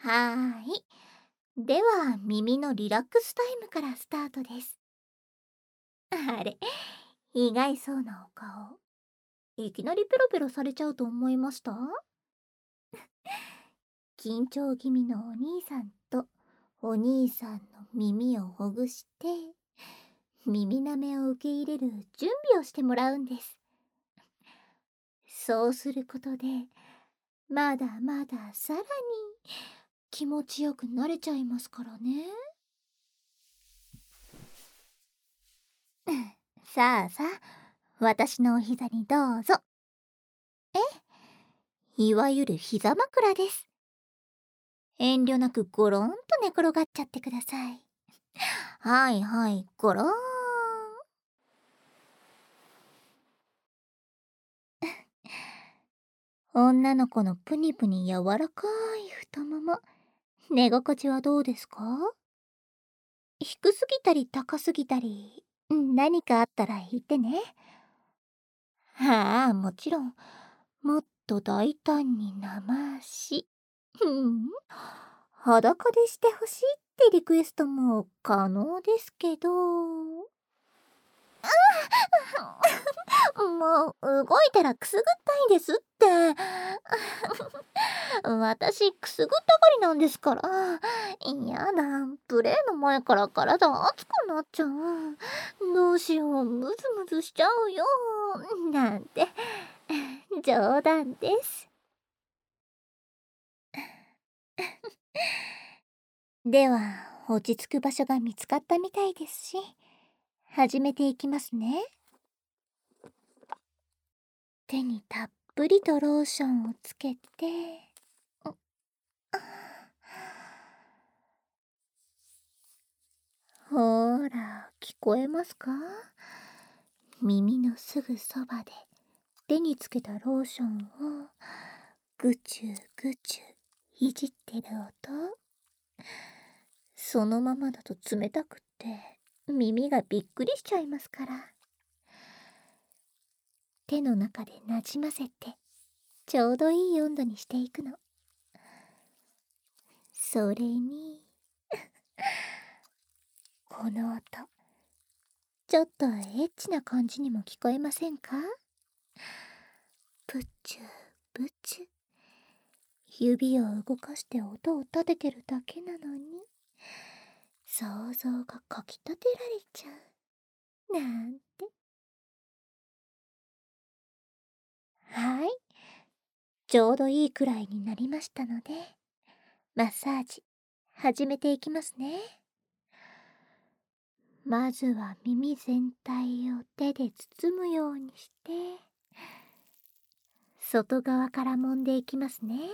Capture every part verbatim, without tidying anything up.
はーい。では、耳のリラックスタイムからスタートです。あれ、意外そうなお顔。いきなりペロペロされちゃうと思いました？緊張気味のお兄さんとお兄さんの耳をほぐして、耳舐めを受け入れる準備をしてもらうんです。そうすることで、まだまださらに気持ちよくなれちゃいますからね。さあさあ、私のお膝にどうぞ。いわゆる膝枕です。遠慮なくゴロンと寝転がっちゃってください。はいはい、ゴローン。女の子のプニプニ柔らかい太もも、寝心地はどうですか？低すぎたり高すぎたり、うん何かあったら言ってね。はあ、もちろん、もっと大胆に生し。うん、裸でしてほしいってリクエストも可能ですけど。もう動いたらくすぐったいんですって。私くすぐったがりなんですから。やだ、プレイの前から体熱くなっちゃう。どうしよう、ムズムズしちゃうよ。なんて冗談です。では落ち着く場所が見つかったみたいですし、始めていきますね。手にたっぷりとローションをつけて、ほーら、聞こえますか？耳のすぐそばで手につけたローションをぐちゅぐちゅいじってる音。そのままだと冷たくって耳がびっくりしちゃいますから、手の中でなじませてちょうどいい温度にしていくの。それにこの音、ちょっとエッチな感じにも聞こえませんか？プチュプチュ、指を動かして音を立ててるだけなのに想像がかきたてられちゃうなんて。はい、ちょうどいいくらいになりましたので、マッサージ始めていきますね。まずは耳全体を手で包むようにして外側から揉んでいきますね。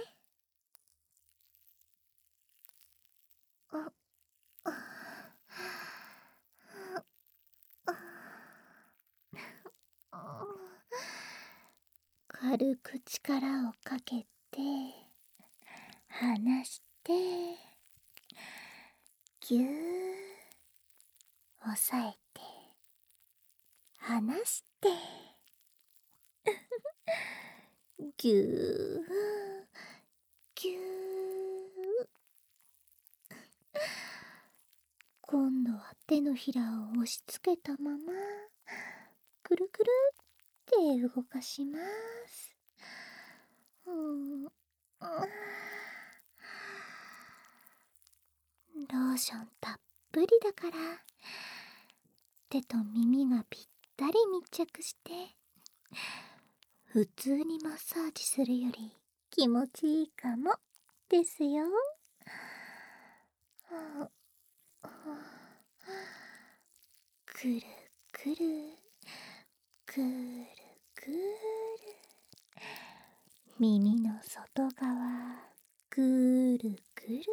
あ軽く力をかけて離してぎゅー押さえて離してぎゅーぎゅー。今度は手のひらを押し付けたままくるくるって動かします。うん、ローションたっぷりだから手と耳がぴったり密着して普通にマッサージするより気持ちいいかもですよ。くるくるくるくる、耳の外側ぐるぐる。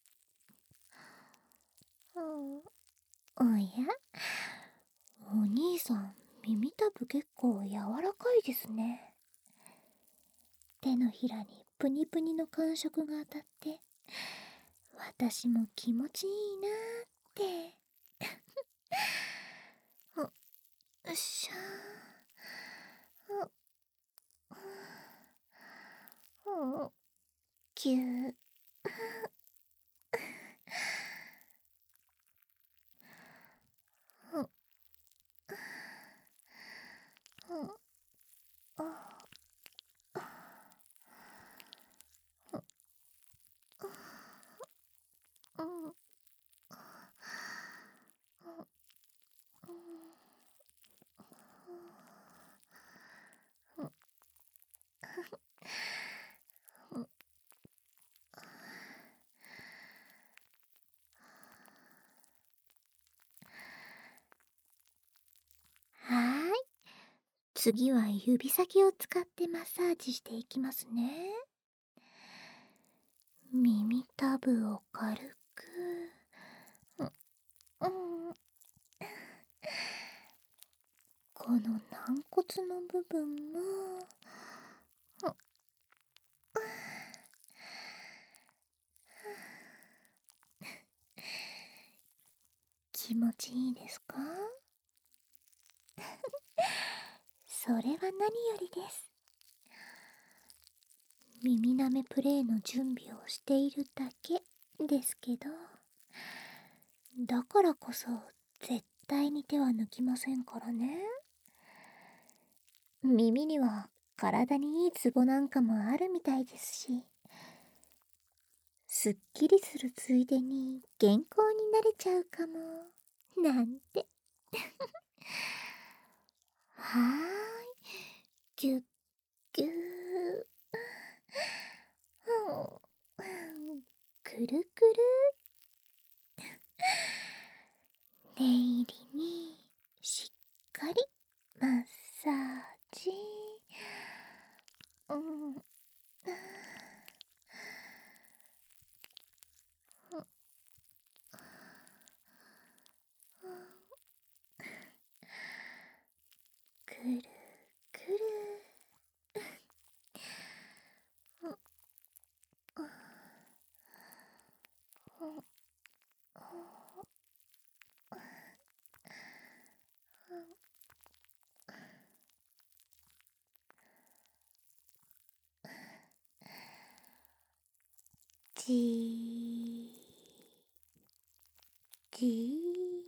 おや、お兄さん耳たぶ結構柔らかいですね。手のひらにプニプニの感触が当たって私も気持ちいいなーって。よっしゃー。ぎゅー次は指先を使ってマッサージしていきますね。耳たぶを軽く、うん、うん、この軟骨の部分も、うん、気持ちいいですか？それは何よりです。耳舐めプレイの準備をしているだけですけど、だからこそ絶対に手は抜きませんからね。耳には体にいいツボなんかもあるみたいですし、すっきりするついでに健康になれちゃうかもなんて。はーい、ぎゅっぎゅー、うん、くるくる。念入りにしっかりマッサージ。うん、くるくる。じーじ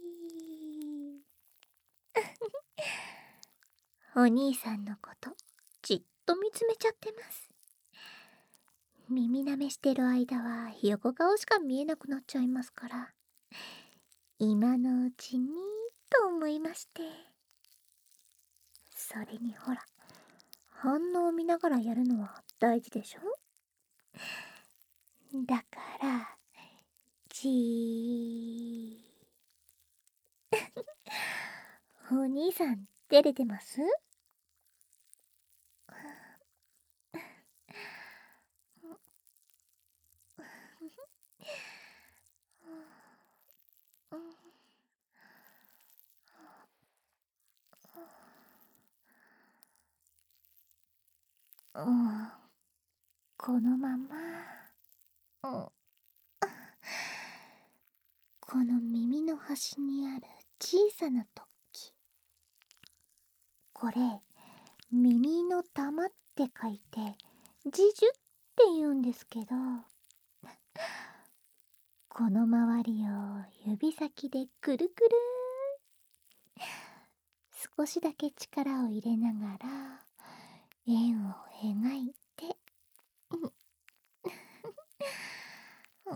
ー。お兄さんのことじっと見つめちゃってます。耳舐めしてる間は横顔しか見えなくなっちゃいますから、今のうちにと思いまして。それにほら、反応を見ながらやるのは大事でしょ？だからじー。お兄さん照れてます？うん、このまま、うん、この耳の端にある小さな突起、これ耳の玉って書いてジジュって言うんですけど、この周りを指先でくるくる、少しだけ力を入れながら円を描いて、うんうん、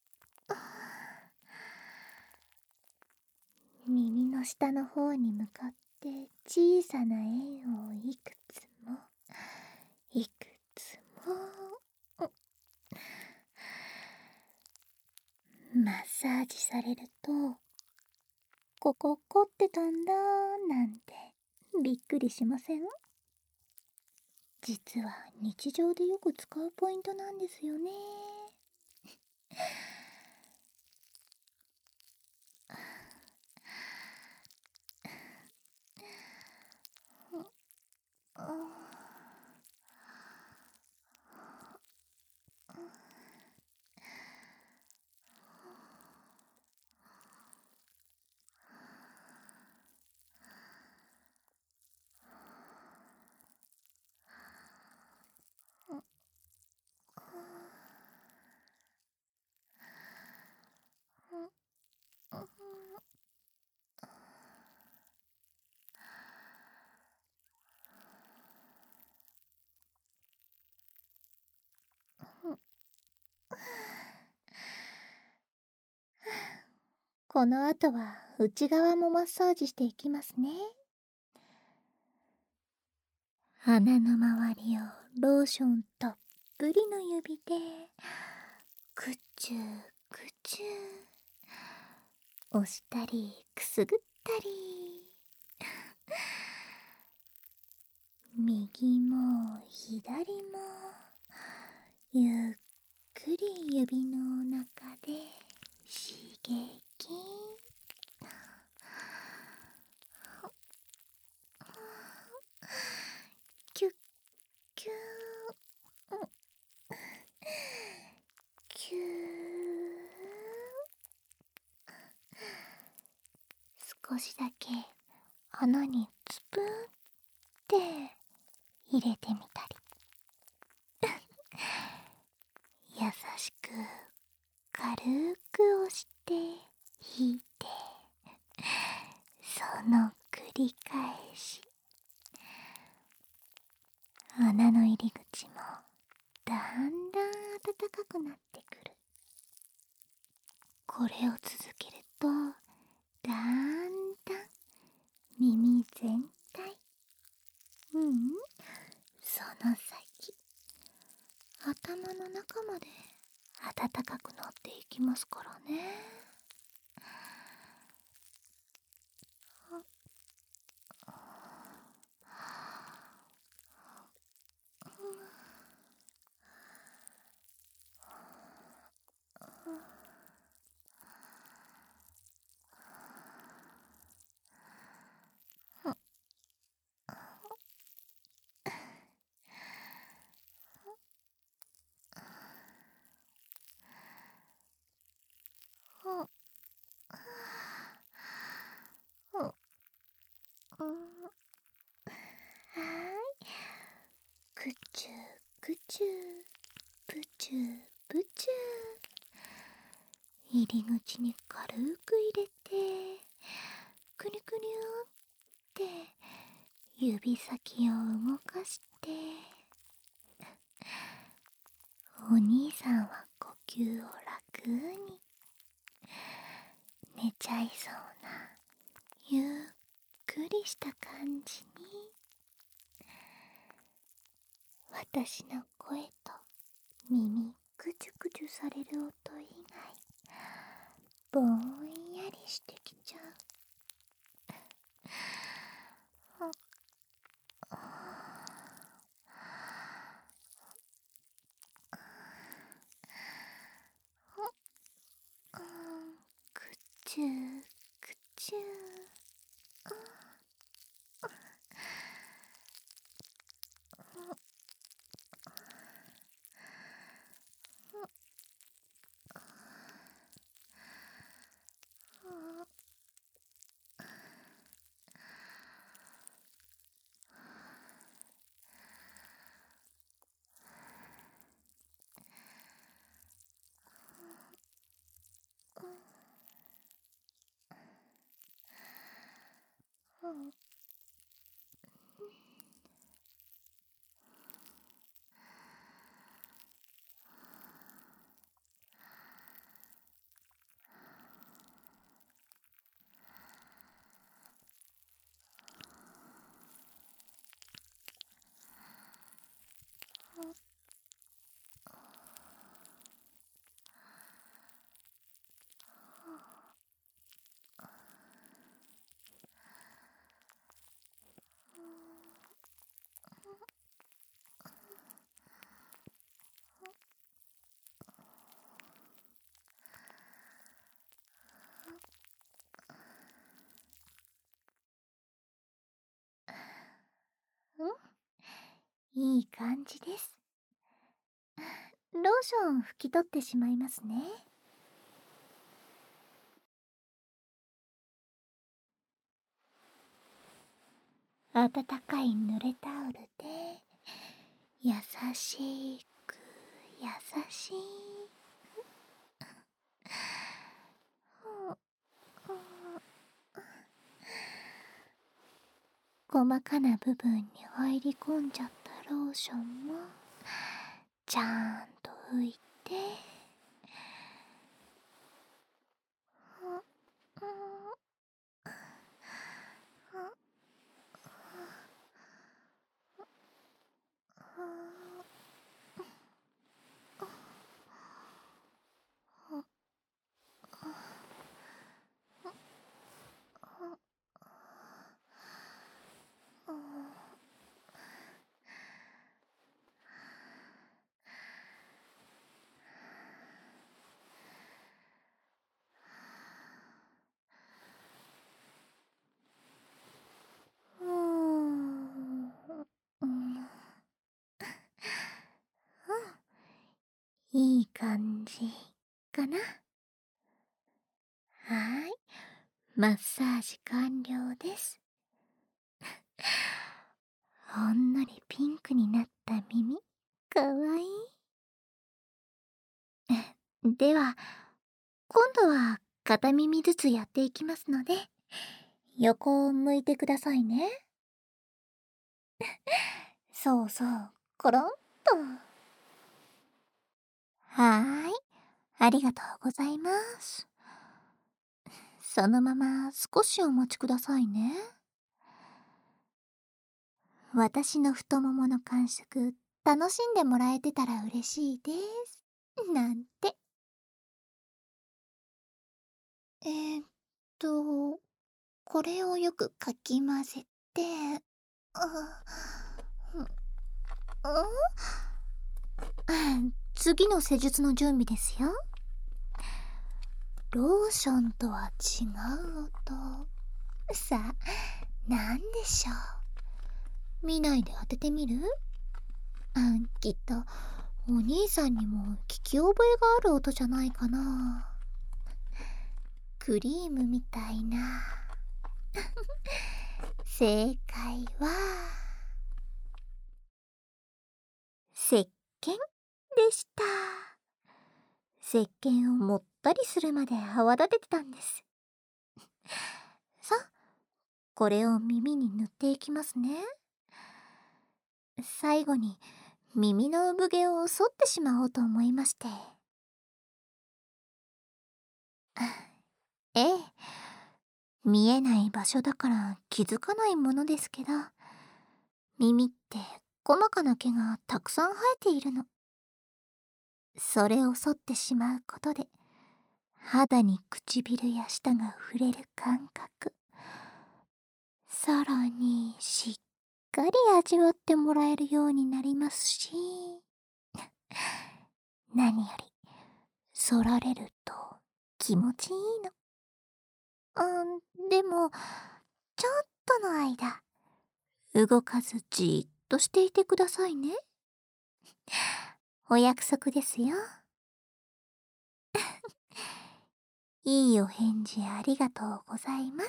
耳の下の方に向かって小さな円をいくつもいくつも、うん、マッサージされると、ここ凝ってたんだなんてびっくりしません？実は日常でよく使うポイントなんですよね。この後は内側もマッサージしていきますね。鼻の周りをローションたっぷりの指でくちゅくちゅ押したりくすぐったり。 右も左もゆっくり指の中で刺激。キュッキュー、キュー。少しだけ穴につぷんって入れてみたり。優しく軽く押して引いて、その繰り返し。穴の入り口もだんだん暖かくなってくる。これを続けるとだんだん耳全体、うん、その先、頭の中まで暖かくなっていきますからね。くちゅくちゅ、ぷちゅぷちゅ。入り口に軽く入れて、くにゅくにゅって指先を動かして。お兄さんは呼吸を楽に、寝ちゃいそうなゆっくりした感じに。私の声と耳くちゅくちゅされる音以外、ぼんやりしてきちゃう。くちゅくちゅ。いい感じです。ローション拭き取ってしまいますね。温かい濡れタオルで優しく優しく、細かな部分に入り込んじゃったローションもちゃんと拭いて、 な。はーい。マッサージ完了です。ほんのりピンクになった耳、かわいい。では、今度は片耳ずつやっていきますので、横を向いてくださいね。そうそう、コロンと。はーい。ありがとうございます。そのまま少しお待ちくださいね。私の太ももの感触、楽しんでもらえてたら嬉しいです。なんて。えーっと、これをよくかき混ぜて、あ、うん、次の施術の準備ですよ。ローションとは違う音。さあ、なんでしょう。見ないで当ててみる？あ、きっと、お兄さんにも聞き覚えがある音じゃないかな。クリームみたいな。正解は、石鹸でした。石鹸をもったりするまで泡立ててたんです。さあ、これを耳に塗っていきますね。最後に耳の産毛を剃ってしまおうと思いまして。ええ、見えない場所だから気づかないものですけど、耳って細かな毛がたくさん生えているの。それを剃ってしまうことで、肌に唇や舌が触れる感覚、さらにしっかり味わってもらえるようになりますし、何より剃られると気持ちいいの。うん、でもちょっとの間動かずじっとしていてくださいね。お約束ですよ。いいお返事ありがとうございます。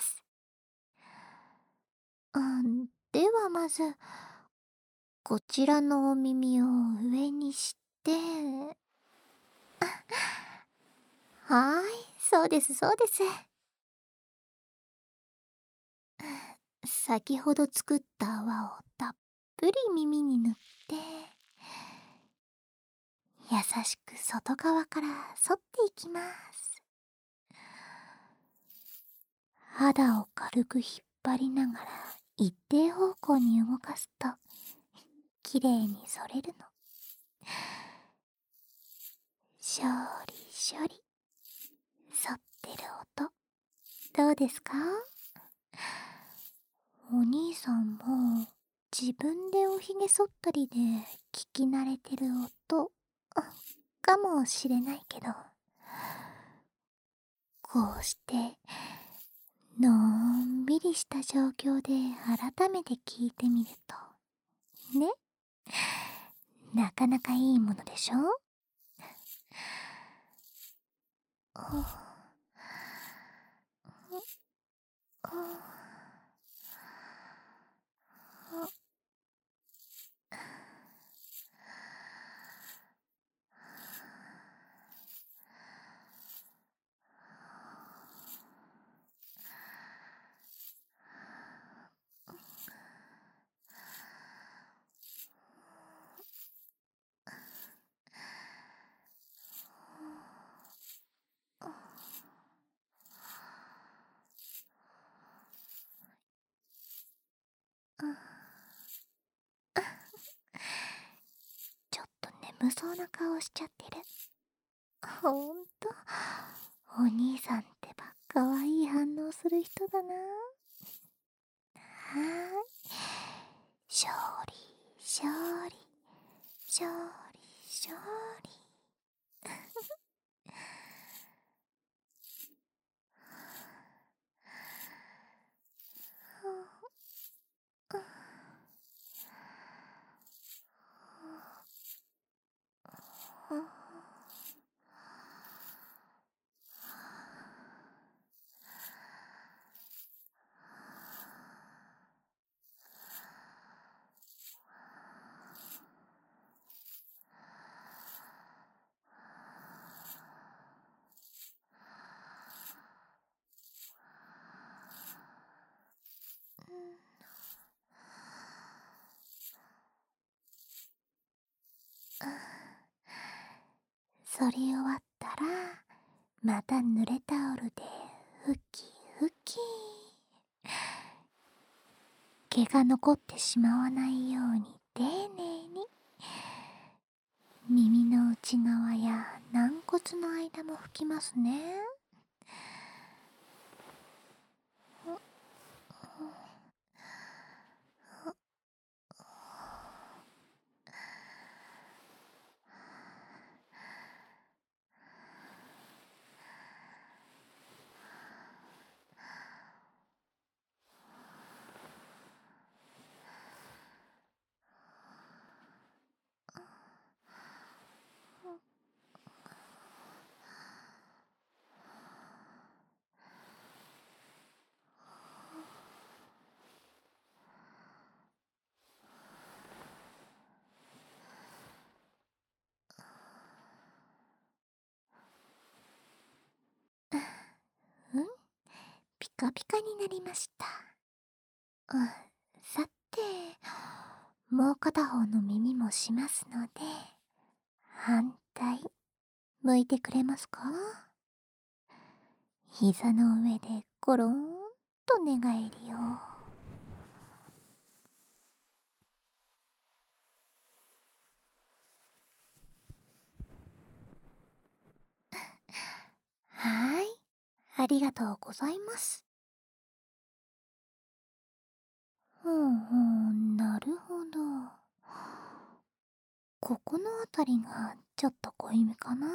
うん、ではまずこちらのお耳を上にして、はーい、そうですそうです。先ほど作った泡をたっぷり耳に塗って、優しく外側から剃っていきます。肌を軽く引っ張りながら一定方向に動かすときれいに剃れるの。しょりしょり剃ってる音、どうですか？お兄さんも自分でおひげ剃ったりで聞き慣れてる音かもしれないけど、こうしてのんびりした状況で改めて聞いてみるとね、なかなかいいものでしょ？ちょっと眠そうな顔しちゃってる。ほんと、お兄さんってばかわいい反応する人だな。はーい。しょーり、しょーり、しょーり、しょーり。 それ終わったら、また濡れタオルでふきふき。毛が残ってしまわないように丁寧に。耳の内側や軟骨の間も拭きますね。うん、ピカピカになりました。うん、さて、もう片方の耳もしますので、反対、向いてくれますか？膝の上でゴロンと寝返りを。はーい、ありがとうございます。ほうほう、なるほど。ここのあたりがちょっと濃いめかな。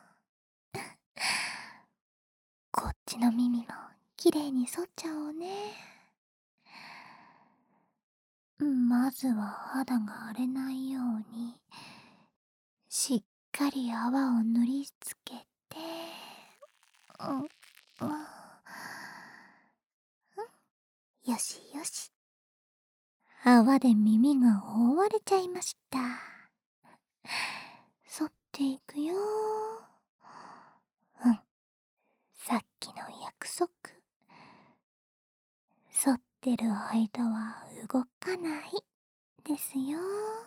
こっちの耳もきれいに剃っちゃおうね。まずは肌が荒れないように、しっかり泡を塗りつけて、うん、うん、よしよし。泡で耳が覆われちゃいました。剃っていくよ。うん、さっきの約束。剃ってる間は動かないですよ。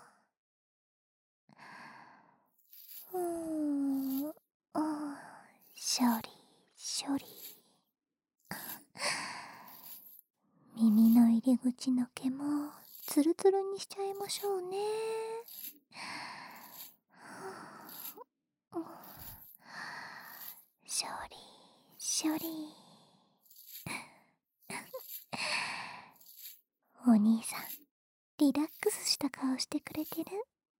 うーん、うん、処理処理。耳の入り口の毛もツルツルにしちゃいましょうね。処理処理。お兄さん、リラックスした顔してくれてる。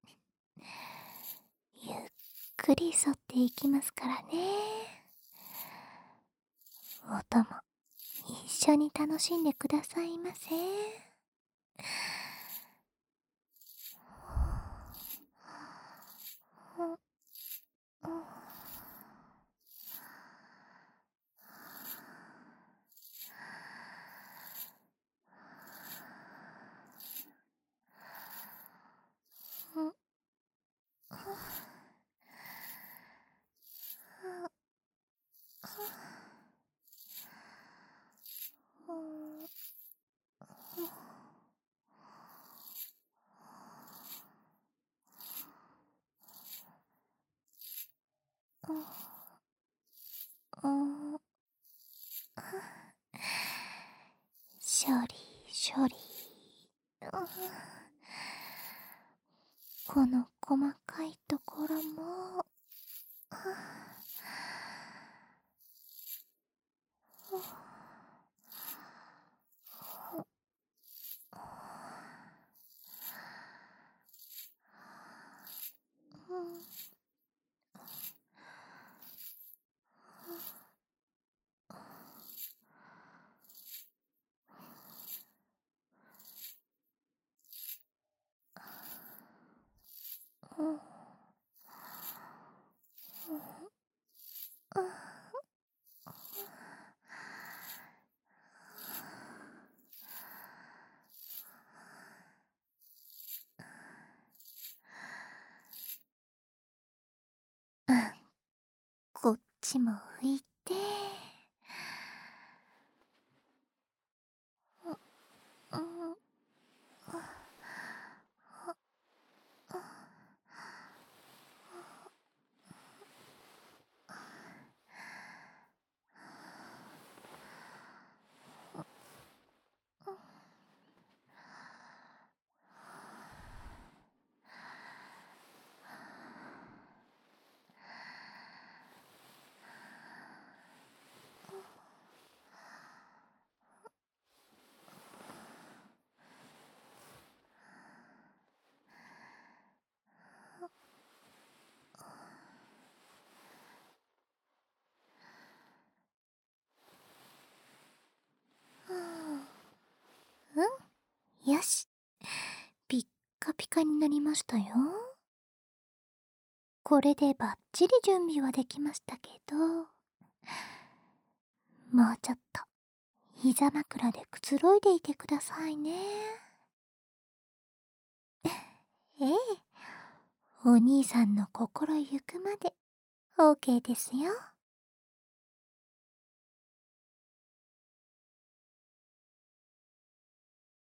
ゆっくり剃っていきますからね。音も一緒に楽しんでくださいませ。処理処理。この細かいところも、こっちも拭いて、 ピカになりましたよ。これでバッチリ準備はできましたけど、もうちょっと膝枕でくつろいでいてくださいね。ええ、お兄さんの心ゆくまで オーケー ですよ。